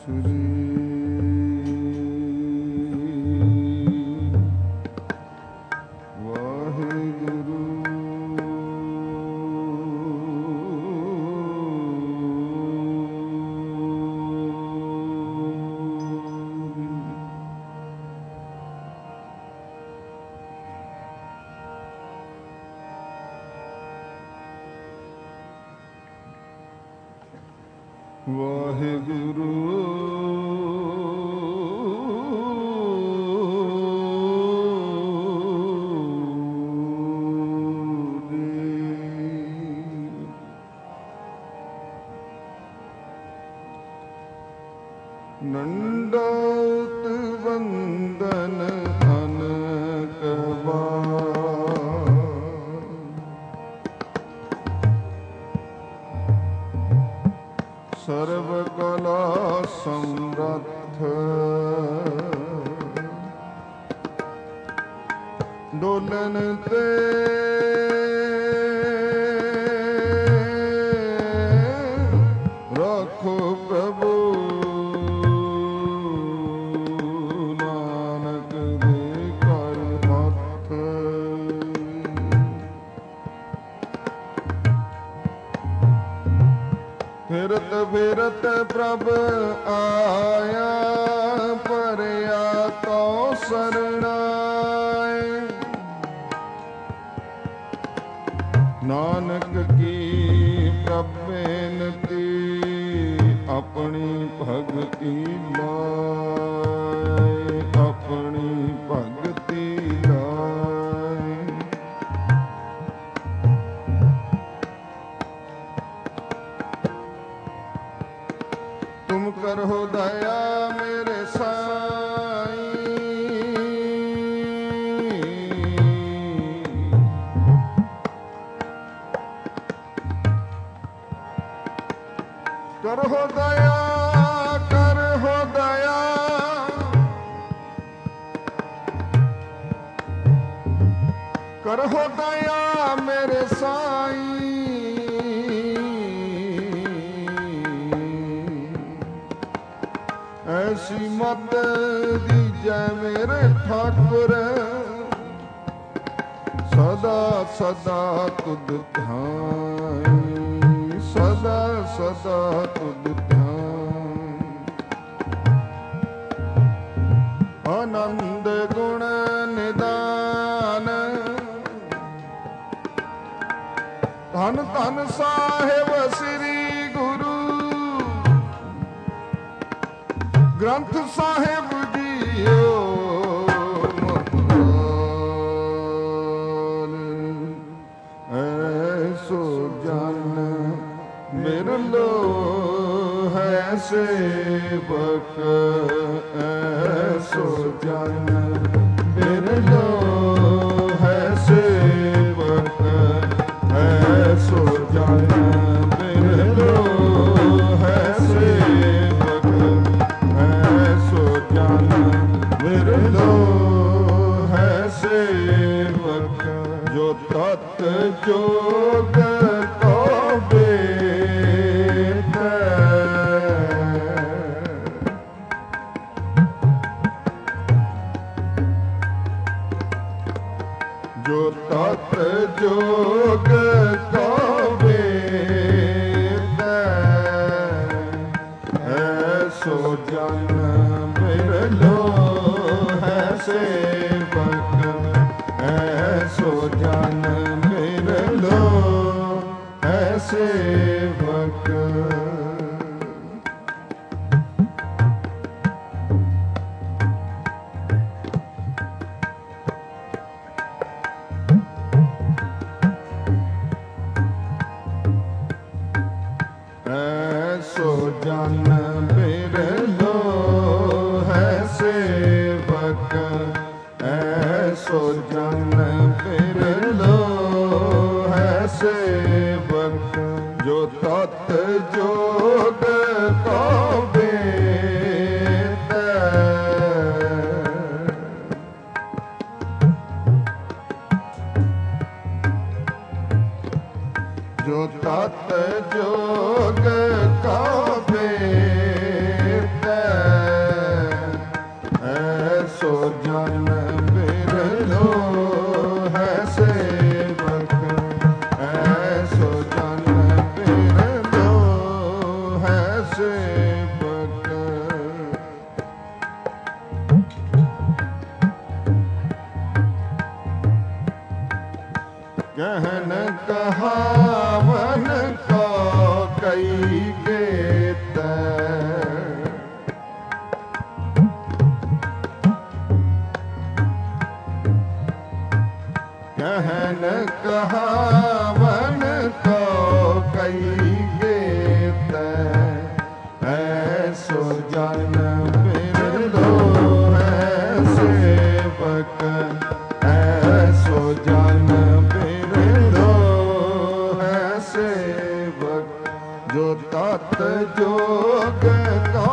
ਸ੍ਰੀ ਵਾਹਿਗੁਰੂ ਵਾਹਿਗੁਰੂ ਨੰਦੋਤ ਵੰਦਨ ਅਨਕ ਬਾਰ ਸਰਬ ਕਲਾ ਸਮਰੱਥ ਡੋਲਨ ਤੇ ਰੱਖੋ ਪ੍ਰਭੂ ਨਾਨਕ ਦੇ ਕਰ ਹੱਥ ਫਿਰਤ ਫਿਰਤ ਪ੍ਰਭ ਆਇਆ ਪਰਿਆ ਤੋ ਸਰਣਾਏ ਨਾਨਕ ਕੀ ਪ੍ਰਭ ਬੇਨਤੀ ਆਪਣੀ ਭਗਤੀ ਲਾਏ ਆਪਣੀ ਭਗਤੀ ਲਾਏ तुम करो दया मेरे साईं करो दया करो दया करो दया मेरे साईं ऐसी मत दीजै मेरे ठाकुर सदा सदा तुद ध्यान सदा सदा तुद ध्यान आनंद गुण निदान धन धन साहिब श्री गुरु ग्रंथ साहिब जीओ ऐसो जन बिरलो है सेवक ऐसो जन बिरलो है सेवक ऐसो जन बिरलो है सेवक ऐसो जन बिरलो है सेवक जो तत् जोग को बेद जो तत् जोग को बेद ऐसो जन बिरलो है सेवक ऐसो जन बिरलो है सेवक ऐसो जन बिरलो है सेवक ऐसो जन बिरलो है सेवक जो तत् जोग को बेद जो तत् जोग का बेद ऐसो जन बिरलो है सेवक, ऐसो जन बिरलो है सेवक, जो तत् जोग को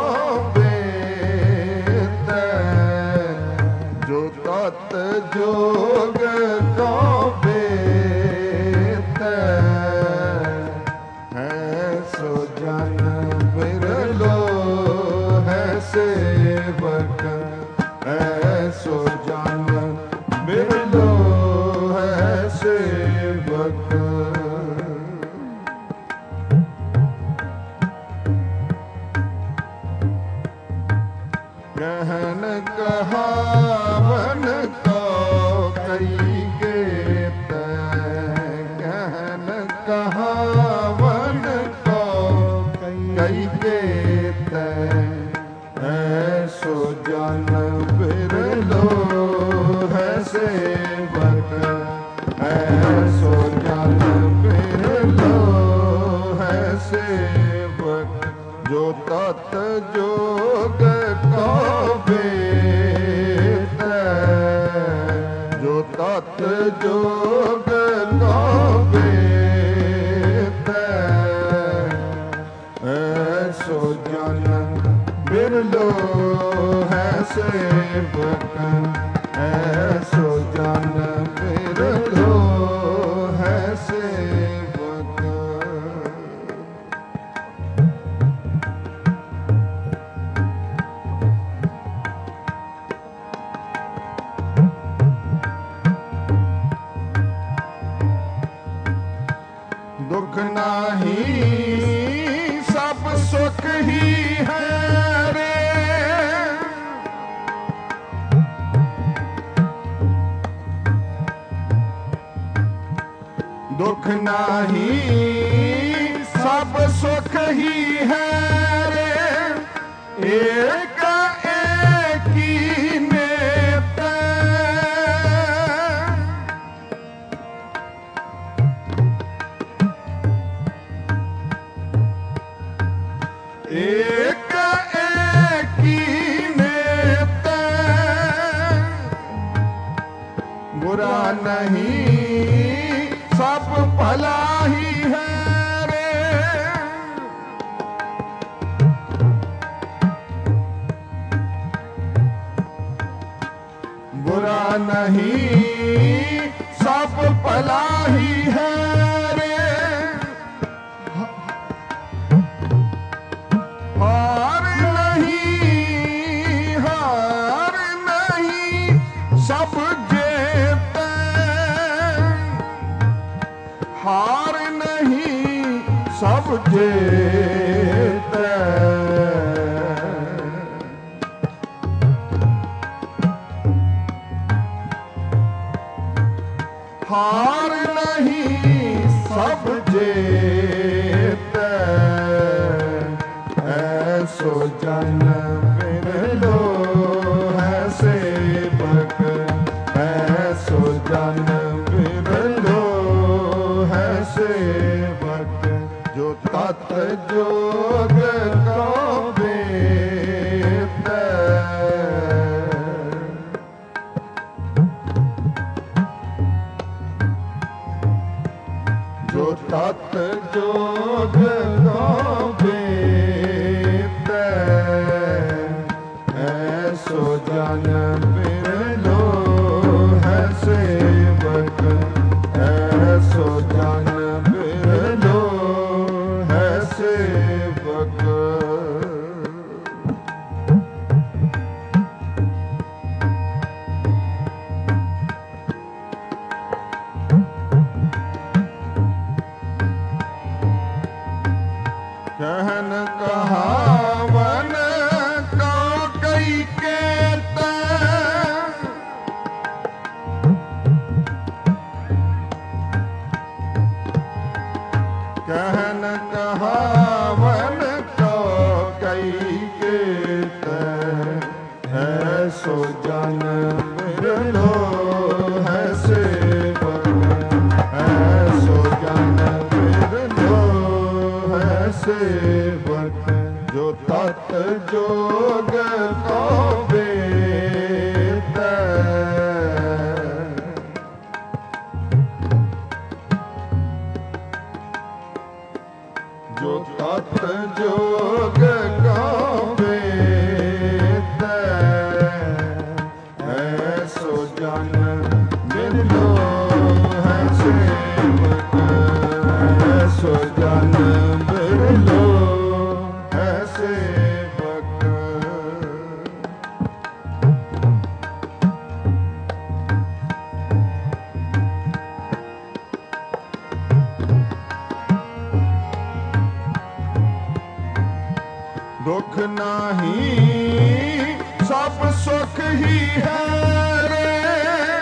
बेत, जो तत् जोग को बेत, ऐसो जन बिरलो है सेवक, ऐसो जन बिरलो है सेवक। कहन कहावन को कई गेत, कहन कहावन को कई गेत, ऐसो जन बिरलो है सेवक, ऐसो जन बिरलो है सेवक, जो तत् जोग को बेत, जो तत् जोग को बेत, ऐसो जन बिरलो है सेवक, ऐसो जन बिरलो है सेवक। दुख नाही सब सुख ही है रे, दुख नाही सब सुख ही है रे, एक एक ही नेत, एक एक ही नेत, बुरा नहीं सब भला ही है रे, बुरा नहीं सब भला ही है रे, हार नहीं सब जीत, हार नहीं सब जीत, हार नहीं सब जीत, ऐसो जन बिरलो है सेवक, ऐसो जन बिरलो है सेवक, जो तत् जोग को बेत, जो तत् जोग को बेत, ऐसो जन बिरलो है सेवक, ऐसो जन बिरलो है सेवक। कहन कहावन को कई केत, कहन कहावन को कई केत, ऐसो जन बिरलो है सेवक, ऐसो जन बिरलो है सेवक। ਜੋ ਤਤ ਜੋਗ ਕੋ ਬੇਤੈ, ਜੋ ਤਤ ਜੋਗ ਕੋ ਬੇਤੈ, ਐਸੋ ਜਨ ਮਿਲੋ ਹੈ ਸੇਵਕ, ਐਸੋ ਜਨ ਮਿਲੋ ਹੈ ਸੇਵਕ। ਦੁਖ ਨਾਹੀ ਸਭ ਸੁਖ ਹੀ ਹੈ ਰੇ,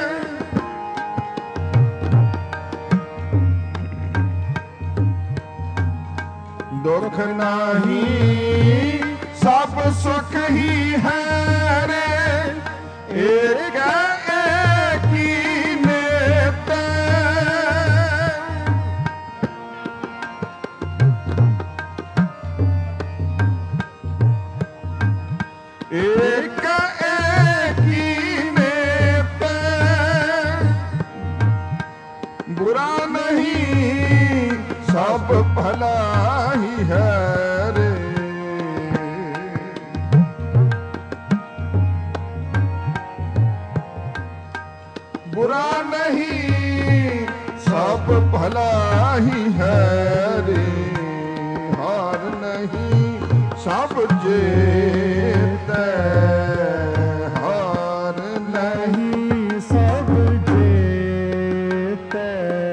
ਦੁਖ ਨਾਹੀ ਸਭ ਸੁਖ ਹੀ ਹੈ ਰੇ, ਏਕ ਏਕੀ ਨੇਤੈ, ਏਕ ਏਕੀ ਨੇਤੈ, ਬੁਰਾ ਨਹੀਂ ਸਭ ਭਲਾ ਹੀ ਹੈ ਰੇ, ਬੁਰਾ ਨਹੀਂ ਸਭ ਭਲਾ ਹੀ ਹੈ ਰੇ, ਹਾਰ ਨਹੀਂ ਸਭ ਜੇਤੈ, ਹਾਰ ਨਹੀਂ ਸਭ ਜੇਤੈ,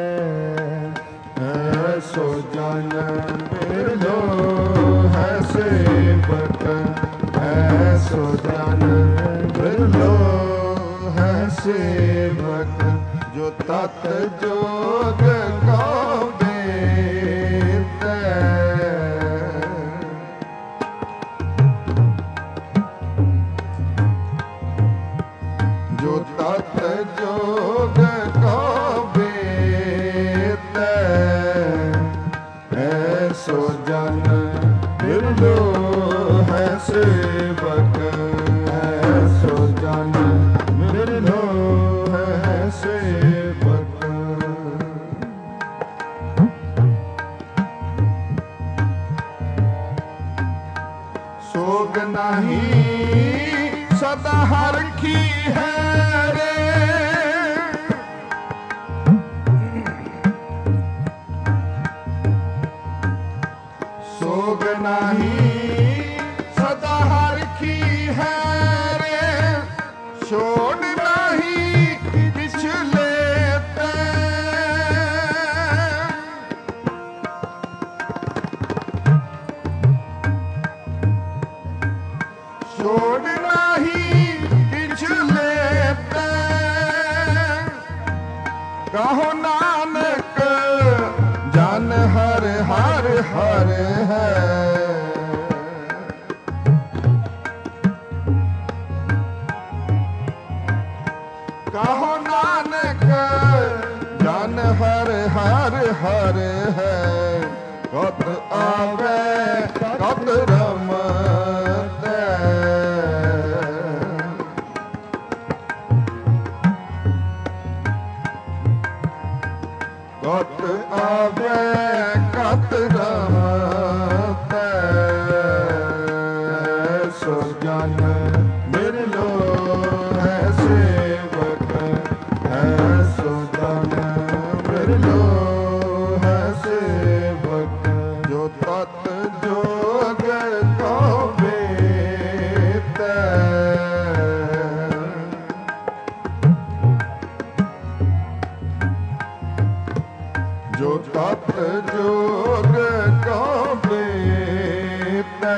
ਐਸੋ ਜਨ ਮਿਲੋ ਹੈ ਸੇਵਕ, ਐਸੋ ਜਨ ਮਿਲੋ ਹੈ ਸੇਵਕ, ਜੋ ਤਤ ਜੋਗ ਕੋ ਬੇਤੈ, ਜੋ ਤਤ ਜੋਗ ਕੋ ਬੇਤੈ, ਐਸੋ ਜਨ ਮਿਲੋ ਹੈ ਸੇਵਕ, ਐਸੋ ਜਨ ਮਿਲੋ ਹੈ ਸੇਵਕ। ਸੋਗ ਨਹੀਂ ਸਦਾ ਹਰਖੀ ਹੈ ਰੇ, ਸੋਗ ਨਹੀਂ ਸਦਾ ਹਰਖੀ ਹੈ ਰੇ, ਛੋੜ ਨਹੀਂ ਕਿਛ ਲੇਤੈ, ਛੋੜ ਨਹੀਂ ਕਿਛ ਲੇਤੈ, ਕਹੋ ਨਾਨਕ ਜਨ ਹਰ ਹਰ ਹਰ ਹੈ, ਕਹੋ ਨਾਨਕ ਜਨ ਹਰ ਹਰ ਹਰ ਹੈ, ਕਤ ਆਵੇ ਕਤ ਰਮਤੈ, ਕਤ ਆਵੇ ਕਤ ਰਮਤੈ, ਸੋ ਜਨ ਮਿਲੋ ਹੈ ਸੇਵਕ, ਐਸੋ ਜਨ ਮਿਲੋ ਹੈ ਸੇਵਕ, ਜੋ ਤਤ ਜੋਗ ਕੋ ਬੇਤੈ, ਜੋ ਤਤ ਜੋਗ ਕੋ ਬੇਤੈ,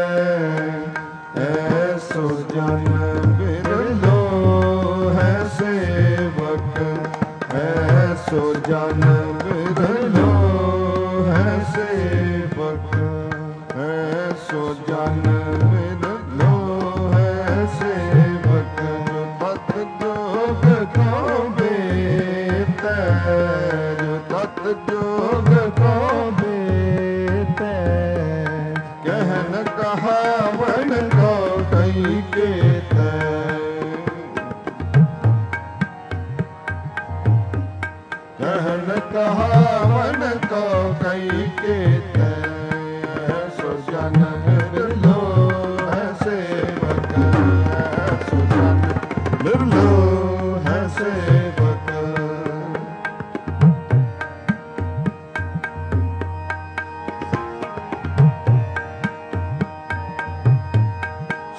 ਐਸੋ ਜਨ ਮਿਲੋ ਹੈ ਸੇਵਕ, ਐਸੋ ਜਨ ਮਿਲੋ ਹੈ ਸੇਵਕ, ਐਸੋ ਜਨ ਮਿਲੋ ਹੈ ਸੇਵਕ, ਜੋ ਤਤ ਜੋਗ ਕੋ ਬੇਤੈ, ਜੋ ਤਤ ਜੋਗ ਕੋ ਬੇਤੈ, ਕਹਿਨ ਕਾ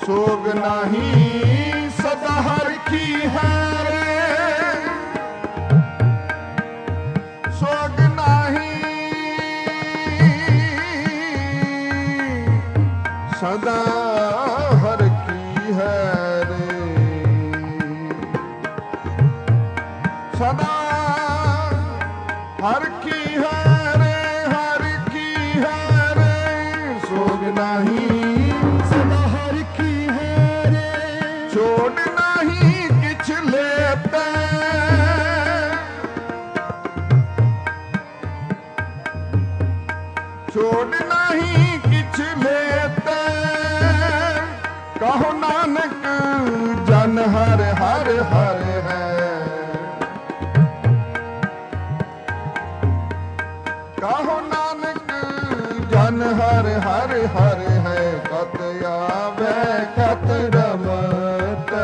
सोग नाही सदा हर की है रे, सोग नाही सदा हर की है रे, सदा हर की है रे, हर की है रे, सोग नाही सदा हर की है रे, छोड़ नहीं किछ लेते, छोड़ नहीं किछ लेते, कहो नानक जन हर हर हर है, कहो नानक जन हर हर हर है, कत आवे कत रमत,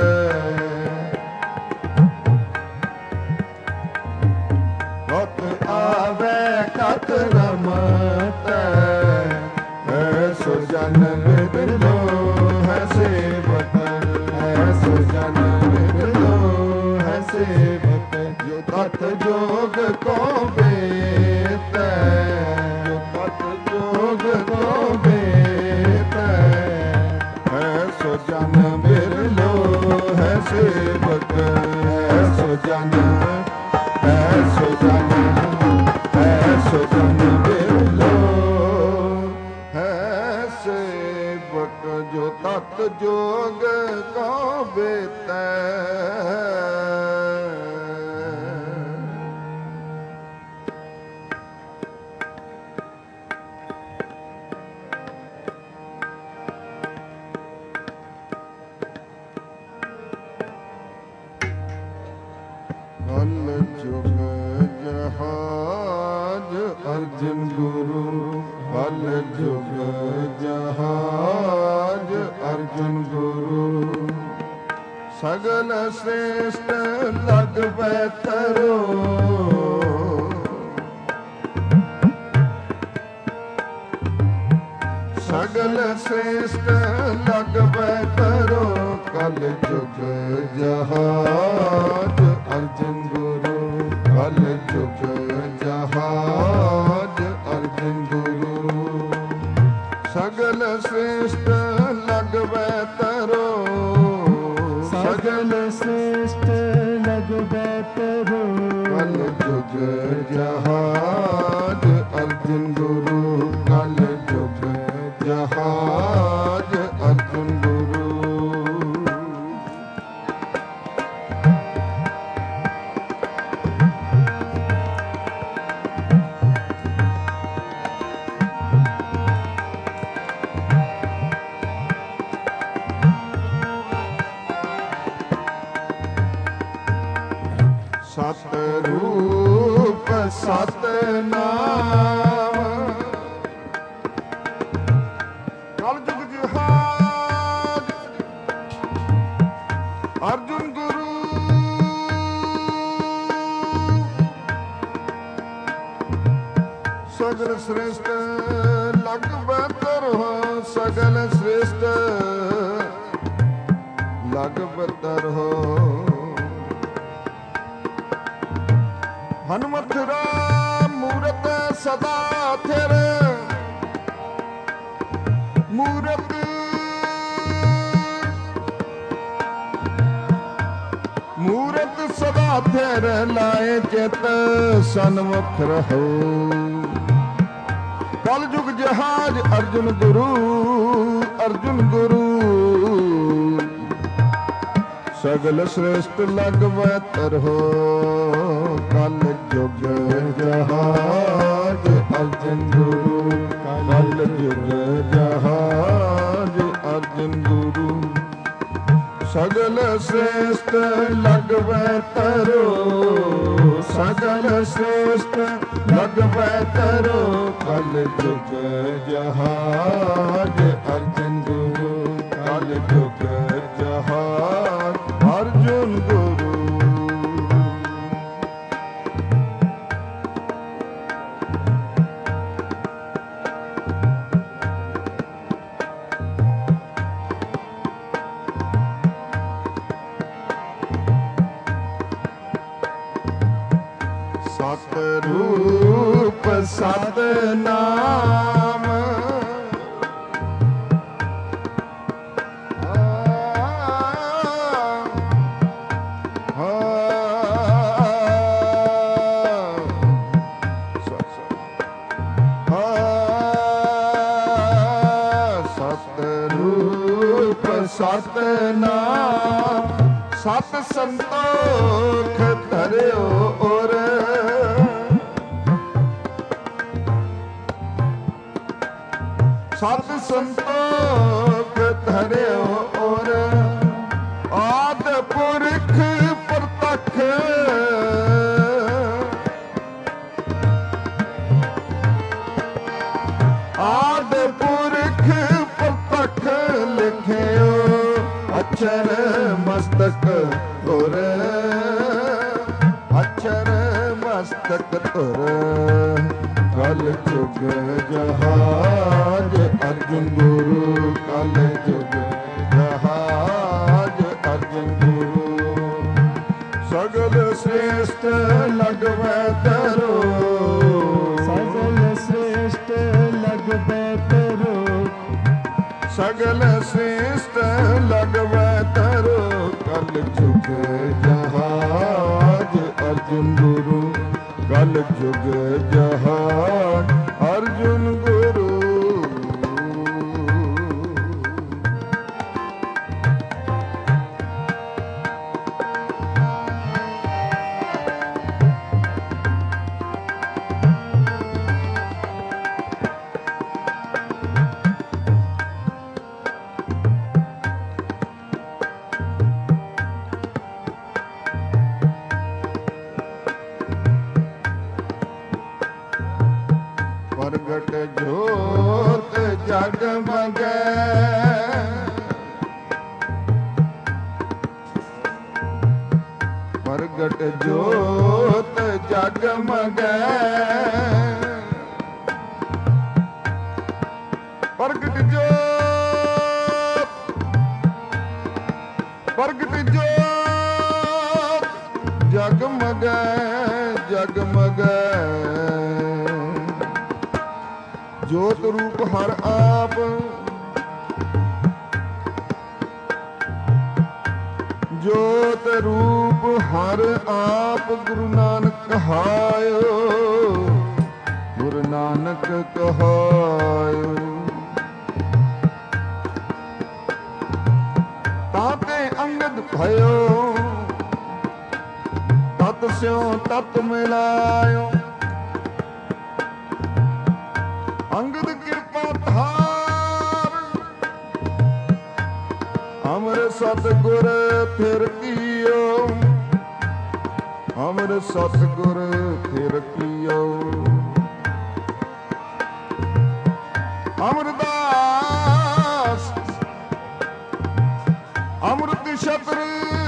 कत आवे कत रमत, ऐसो जन बिरलो है सेवक, ऐसो जन बिरलो है सेवक, जो तत् जोग को बेत, जो तत् जोग को बेत, ऐसो जन बिरलो है सेवक, ऐसो जन, ऐसो जन, ऐसो जन बिरलो है सेवक, जो तत् जोग को बेतै। कल जुग जहाज अर्जुन गुरु, कल जुग जहाज अर्जुन गुरु, सगल श्रेष्ठ लग बैठरो, सगल श्रेष्ठ लग बैठरो, कल जुग जहाज अर्जुन गुरु, कल जुग जहाज अर्जुन गुरु, सगल श्रेष्ठ लग बैठरो, सगल श्रेष्ठ लग बैठरो, कल जुग जहाज अर्जुन गुरु, कल जुग जहाज अर्जुन गुरु, सतरूप सतनाम, कल जुग जहाज अर्जुन गुरु, सगल श्रेष्ठ लग बैठर हो, सगल श्रेष्ठ लग बैठर हो, हनुमत राम मूरत सदा थिर, मूरत मूरत सदा थिर, लाए चित सन्मुख रहो, कल जुग जहाज अर्जुन गुरु, अर्जुन गुरु, सगल श्रेष्ठ लग बैठर हो, कल जुग जहाज अर्जुन गुरु, कल जुग जहाज अर्जुन गुरु, सगल श्रेष्ठ लग बैठरो, सगल श्रेष्ठ लग बैठरो, कल जुग जहाज अर्जुन गुरु, कल जुग जहाज अर्जुन गुरु। ਸਤਨਾਮ ਸਤਨਾਮ ਸਤ ਸੰਤੋਖ ਧਰਿਓ ਔਰ ਸਤ ਸੰਤੋਖ ਧਰਿਓ ਔਰ ਆਦ ਪੁਰਖ ਪ੍ਰਤੱਖ ਆਦ ਪੁਰਖ ਪ੍ਰਤੱਖ ਲਿਖਿਓ ਅਛਰ ਮਸਤਕ ਧੁਰ ਅਛਰ ਮਸਤਕ ਧੁਰ ਕਲ ਜੁਗ ਜਹਾਜ ਅਰਜੁਨ ਗੁਰੂ ਕਲ ਜੁਗ ਜਹਾਜ ਅਰਜੁਨ ਗੁਰੂ ਸਗਲ ਸ੍ਰੇਸ਼ਟ ਲਗਵੈ ਤਰੋ ਸਗਲ ਸ੍ਰੇਸ਼ਟ ਲਗਵੈ ਤਰੋ ਸਗਲ ਸ੍ਰੇਸ਼ਟ ਲਗਵੈ ਤਰੋ ਕਲ ਜੁਗ ਜਹਾਜ ਅਰਜੁਨ ਗੁਰੂ ਕਲ ਜੁਗ ਜਹਾਜ ਅਰਜੁਨ ਗੁਰੂ ਪ੍ਰਗਟ ਜੋਤ ਜਗਮਗੈ ਪ੍ਰਗਟ ਜੋਤ ਜਗਮਗੈ ਪ੍ਰਗਟ ਜੋਤ ਪ੍ਰਗਟ ਜੋਤ ਜਗਮਗੈ ਜਗਮਗੈ ਜੋਤ ਰੂਪ ਹਰ ਆਪ ਜੋਤ ਰੂਪ ਹਰ ਆਪ ਗੁਰੂ ਨਾਨਕ ਕਹਾਇਓ ਗੁਰੂ ਨਾਨਕ ਕਹਾਇਓ ਤਾਤੇ ਅੰਗਦ ਭਇਓ ਤਤ ਸਿਉ ਤਤ ਮਿਲਾਇਓ ਅੰਗਦ ਕਿਰਪਾ ਧਾਰ ਅਮਰ ਸਤਿਗੁਰ ਫਿਰ ਕੀਓ ਅਮਰ ਸਤਿਗੁਰ ਫਿਰ ਕੀਓ ਅਮਰਦਾਸ ਅੰਮ੍ਰਿਤ ਛਤਰ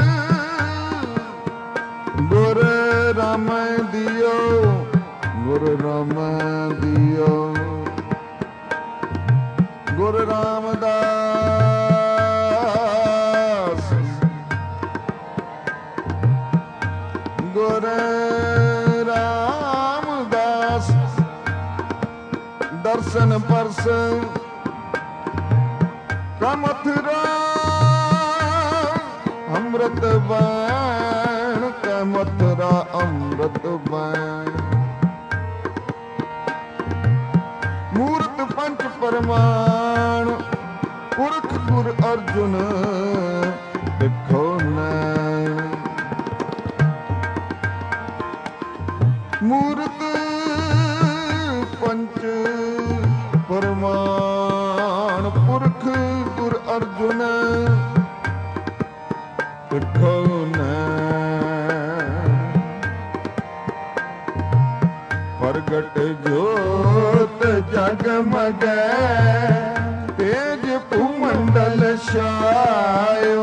ਗੁਰ ਰਾਮ ਦਿਓ ਗੁਰ ਰਾਮ ਦਿਓ ਗੁਰੂ ਰਾਮਦਾਸ ਗੁਰੂ ਰਾਮਦਾਸ ਦਰਸ਼ਨ ਪਰਸ ਕਮਥਰਾ ਅੰਮ੍ਰਿਤ ਬਾਣ ਕਮਥਰਾ ਅੰਮ੍ਰਿਤ ਬਾਣ ਮੂਰਤ ਪੰਚ ਪਰਮਾਣ ਪੁਰਖ ਗੁਰ ਅਰਜੁਨ ਦੇਖੋ ਨੈਣ ਮੂਰਤ ਪੰਚ ਪਰਮਾਣ ਪੁਰਖ ਗੁਰ ਅਰਜੁਨ ਦੇਖੋ ਨੈਣ ਪ੍ਰਗਟ ਜੋਤ ਜਗਮਗੈ ਤੇਜ ਭੂਮੰਡਲ ਛਾਇਓ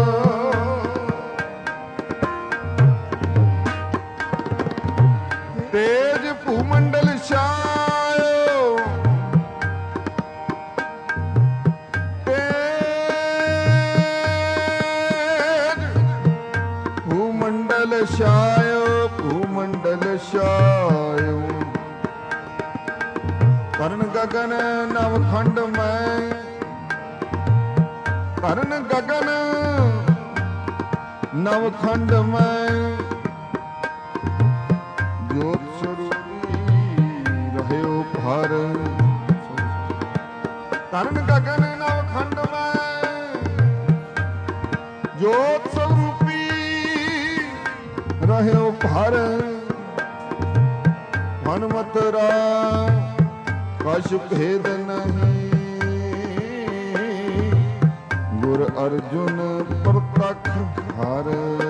ਤੇਜ ਭੂਮੰਡਲ ਛਾਇਓ ਤੇਜ ਭੂਮੰਡਲ ਛਾਇਓ ਭੂਮੰਡਲ ਛਾਇਓ ਕਰਨ ਗਗਨ ਨਵਖੰਡ ਮੈਂ, ਕਰਨ ਗਗਨ ਨਵਖੰਡ ਮੈਂ, ਜੋਤ ਸਰੂਪੀ ਰਹਿਓ ਭਰ। ਕਰਨ ਗਗਨ ਨਵਖੰਡ ਮੈਂ, ਜੋਤ ਸਰੂਪੀ ਰਹਿਓ ਭਰ। ਹਨਮਤ ਰਾ ਕਛ ਭੇਦ ਨਹੀਂ, ਗੁਰ ਅਰਜੁਨ ਪ੍ਰਤਖ ਹਰ।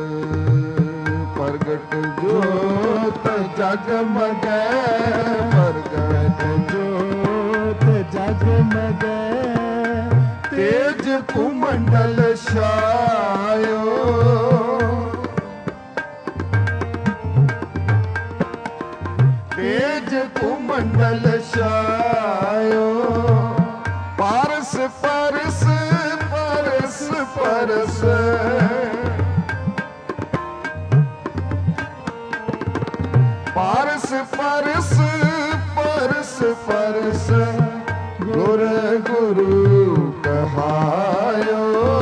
ਪ੍ਰਗਟ ਜੋਤ ਜਗਮਗੈ, ਪ੍ਰਗਟ ਜੋਤ ਜਗਮਗੈ, ਤੇਜ ਭੂਮੰਡਲ ਛਾਇਓ। ਤੇਜ ਭੂਮੰਡਲ ਛਾਇਓ, ਪਾਰਸ ਪਰਸ ਪਰਸ ਪਰਸ। ਪਾਰਸ ਪਰਸ ਪਰਸ ਪਰਸ, ਗੁਰ ਗੁਰੂ ਕਹਾਇਓ।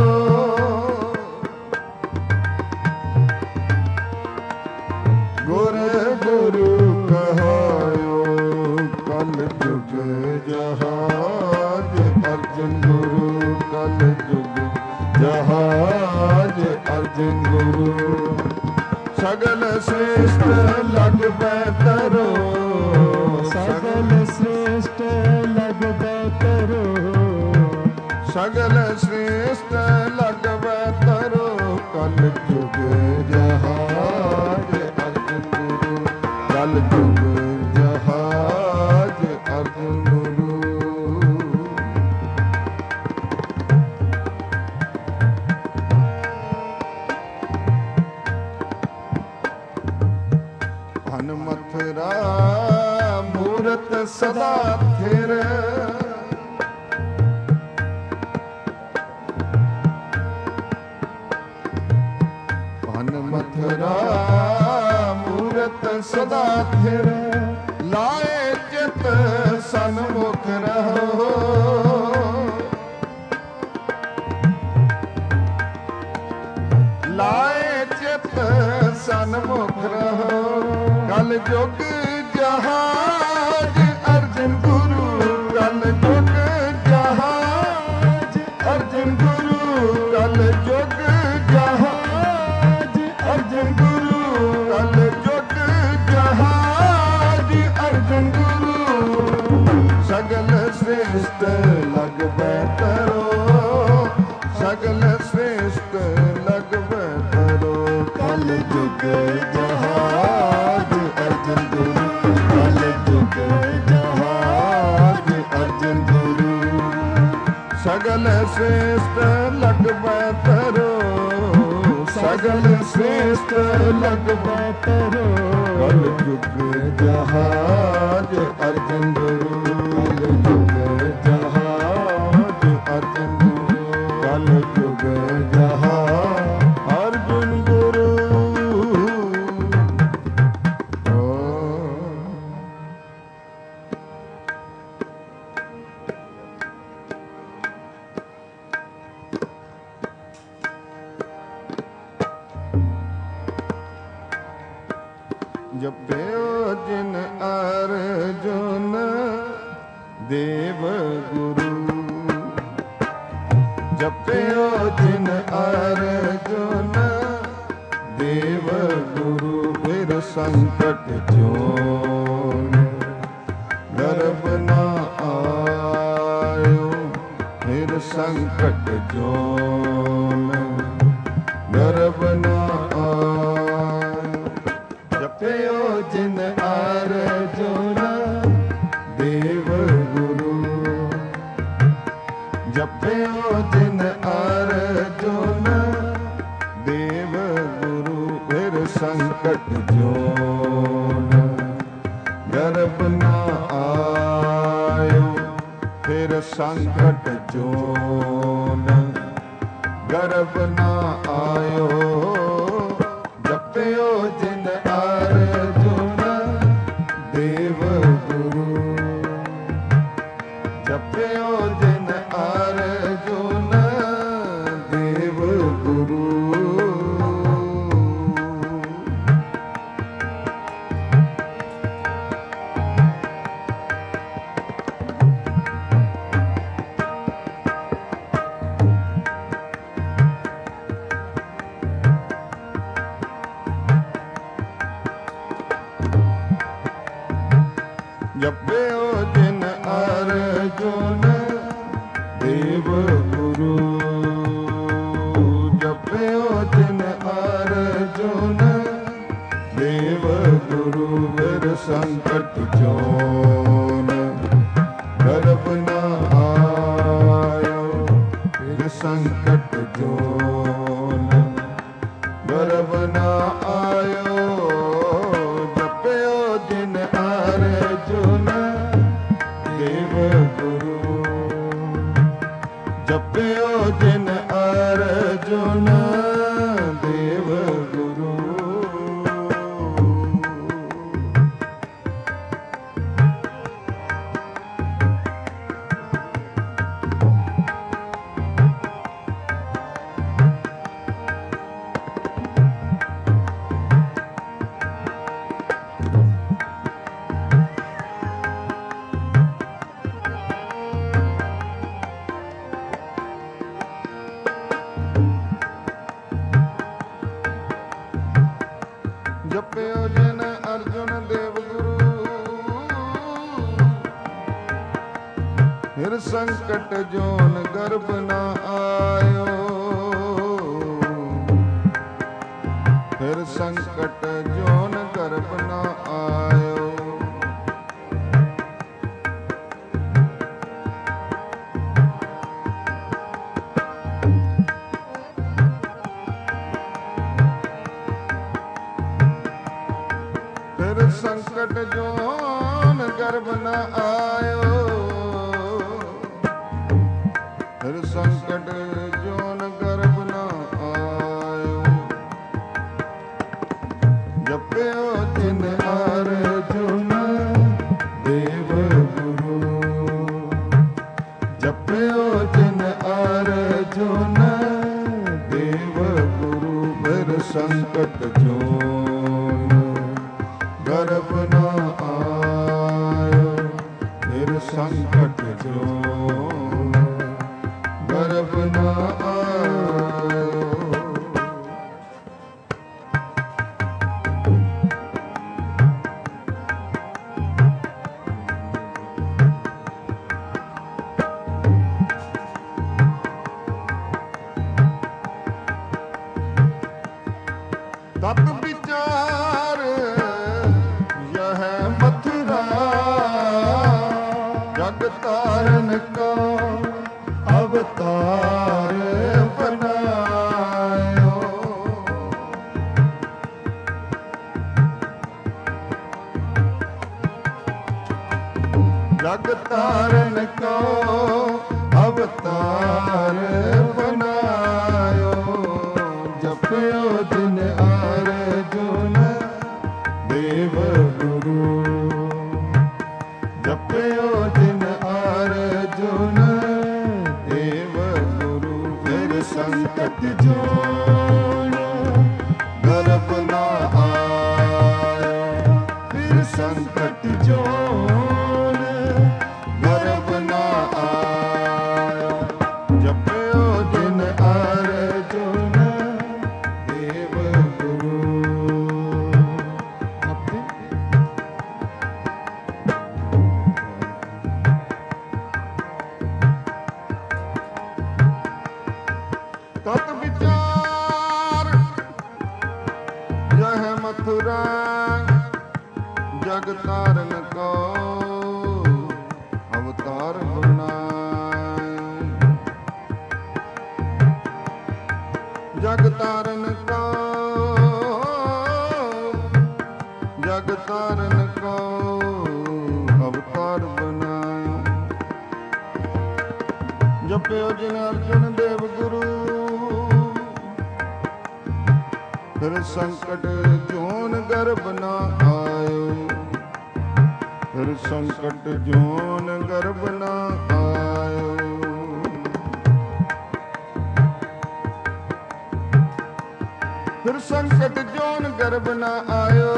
ਗੁਰ ਗੁਰੂ ਕਹਾਇਓ, ਕਲ ਜੁਗ ਜਹਾਜ ਅਰਜਨ ਗੁਰੂ। ਕਲ ਜੁਗ ਜਹਾਜ ਅਰਜਨ ਗੁਰੂ, ਸਗਲ ਸ੍ਰੇਸ਼ਟ ਲਗ ਬੈਤਰੋ। ਸਗਲ ਸ੍ਰੇਸ਼ਟ ਲਗ ਬੈਤਰੋ, ਸਗਲ ਸ੍ਰੇਸ਼ਟ ਲਗ ਬੈਤਰੋ। ਕਲ ਜੁਗ ਜਹਾਜ ਅਰਜਨ ਗੁਰੂ। ਕਲ ਜੁਗ ਜਹਾਜ ਅਰਜਨ ਗੁਰੂ। ਹਨਮਤ ਰਾ ਮੂਰਤ ਸਦਾ ਥਿਰ। ਹਨਮਤ ਰਾ ਮੂਰਤ ਸਦਾ ਥਿਰ, ਲਾਏ ਚਿਤ ਸਨਮੁਖ ਰਹੋ। ਲਾਏ ਚਿਤ ਸਨਮੁਖ ਰਹੋ। ਕਲ ਜੁਗ ਜਹਾਜ ਅਰਜਨ ਗੁਰੂ। ਕਲ ਜੁਗ ਜਹਾਜ ਅਰਜਨ ਗੁਰੂ। ਕਲ ਜੁਗ ਜਹਾਜ ਅਰਜਨ ਗੁਰੂ। ਕਲ ਜੁਗ ਜਹਾਜ ਅਰਜਨ ਗੁਰੂ। ਸਗਲ ਸ੍ਰੇਸ਼ਟ ਲਗ ਬੈਤਰੋ। ਸਗਲ ਸ੍ਰੇਸ਼ਟ ਲਗ ਬੈਤਰੋ। ਕਲ ਜੁਗ ਜਹਾਜ ਅਰਜਨ ਗੁਰੂ। ਕਲ ਜੁਗ ਜਹਾਜ ਅਰਜਨ ਗੁਰੂ। ਸਗਲ ਸ੍ਰੇਸ਼ਟ ਲਗ ਬੈਤਰੋ। ਸਗਲ ਸ੍ਰੇਸ਼ਟ ਲਗ ਬੈਤਰੋ। ਕਲ ਜੁਗ ਜਹਾਜ ਅਰਜਨ ਗੁਰੂ। ਕਲ ਜੁਗ ਜਹਾਜ ਅਰਜਨ ਗੁਰੂ। ਕਲ ਜੁਗ ਜਹਾਜ ਅਰਜਨ ਗੁਰੂ। ਜਪਿਓ ਜਿਨ ਅਰਜੁਨ ਦੇਵ ਗੁਰੂ। ਜਪਿਓ ਜਿਨ ਅਰਜੁਨ ਦੇਵ ਗੁਰੂ। ਫਿਰ ਸੰਕਟ ਜੋਨ ਗਰਭ ਨਾ ਆਇਓ। ਫਿਰ ਸੰਕਟ ਜੋਨ ਗਰਭ ਨਾ ਆਇਓ। ਜਪਿਓ ਜਿਨ ਅਰਜੁਨ ਦੇਵ ਗੁਰੂ। ਜਪਿਓ ਜਿਨ ਅਰਜੁਨ ਦੇਵ ਗੁਰੂ। ਫਿਰ ਸੰਕਟ ਜੋਨ ਗਰਭ ਨਾ ਆਇਓ। ਫਿਰ ਸੰਕਟ ਜੋਨ ਗਰਭ ਨਾ ਆਇਓ। ਜਪਿਓ ਜਿਨ ਅਰਜੁਨ ਦੇਵ ਗੁਰੂ। ਸੰਕਟ ਜੋਨ ਗਰਭ ਨਾ ਆਇਓ ਜਪਿਓ ਜਿਨ ਅਰਜੁਨ ਦੇਵ ਗੁਰੂ ਜਪਿਓ ਜਿਨ ਅਰਜੁਨ ਦੇਵ ਗੁਰੂ ਜਪਿਓ ਜਿਨ ਅਰਜੁਨ ਦੇਵ ਗੁਰੂ ਫਿਰ ਸੰਕਟ ਜੋਨ ਗਰਭ ਨਾ ਆਇਓ ਫਿਰ ਸੰਕਟ ਜੋਨ ਗਰਭ ਨਾ ਆਇਓ ਫਿਰ ਸੰਕਟ ਜੋਨ ਗਰਭ ਨਾ ਆਇਓ ਫਿਰ ਸੰਕਟ ਜੋਨ ਗਰਭ ਨਾ ਆਇਓ ਜਪਿਓ ਜਿਨ ਅਰਜੁਨ ਦੇਵ ਗੁਰੂ ਜਪਿਓ ਜਿਨ ਅਰਜੁਨ ਦੇਵ ਗੁਰੂ ਫਿਰ ਸੰਕਟ ਜੋਨ ਗਰਭ ਨਾ ਆਇਓ ਫਿਰ ਸੰਕਟ ਜੋਨ ਗਰਭ ਨਾ ਆਇਓ ਤਤ ਵਿਚਾਰ ਯਹ ਮਥੁਰਾ ਜਗ ਤਾਰਨ ਕੋ ਅਵਤਾਰ ਬਨਾਇਓ ਜਗ ਤਾਰਨ ਕੋ ਅਵਤਾਰ ਬਨਾਇਓ ਜਪਿਓ ਜਿਨ ਅਰਜੁਨ ਦੇਵ ਗੁਰੂ ਜਪਿਓ ਜਿਨ ਅਰਜੁਨ ਦੇਵ ਗੁਰੂ ਫਿਰ ਸੰਕਟ ਜੋਨ ਗਰਭ ਨਾ ਆਇਓ ਫਿਰ ਸੰਕਟ ਜੋਨ ਗਰਭ ਨਾ ਆਇਓ ਜਪਿਓ ਜਿਨ ਅਰਜੁਨ ਦੇਵ ਗੁਰੂ ਤਤ ਵਿਚਾਰ ਯਹ ਮਥੁਰਾ ਜਗ ਤਾਰਨ ਕੋ ਅਵਤਾਰ ਬਨਾਇਓ ਜਗ ਤਾਰਨ ਕੋ ਜਗ ਤਾਰਨ ਕੋ ਅਵਤਾਰ ਬਨਾਇਓ ਜਪਿਓ ਜਿਨ ਅਰਜੁਨ ਦੇਵ ਗੁਰੂ ਫਿਰ ਸੰਕਟ ਜੋਨ ਗਰਭ ਨਾ ਆਇਓ ਫਿਰ ਸੰਕਟ ਜੋਨ ਗਰਭ ਨਾ ਆਇਓ ਫਿਰ ਸੰਕਟ ਜੋਨ ਗਰਭ ਨਾ ਆਇਓ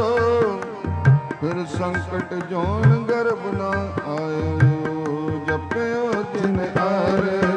ਫਿਰ ਸੰਕਟ ਜੋਨ ਗਰਭ ਨਾ ਆਇਓ ਜਪਿਓ ਜਿਨ ਅਰਜੁਨ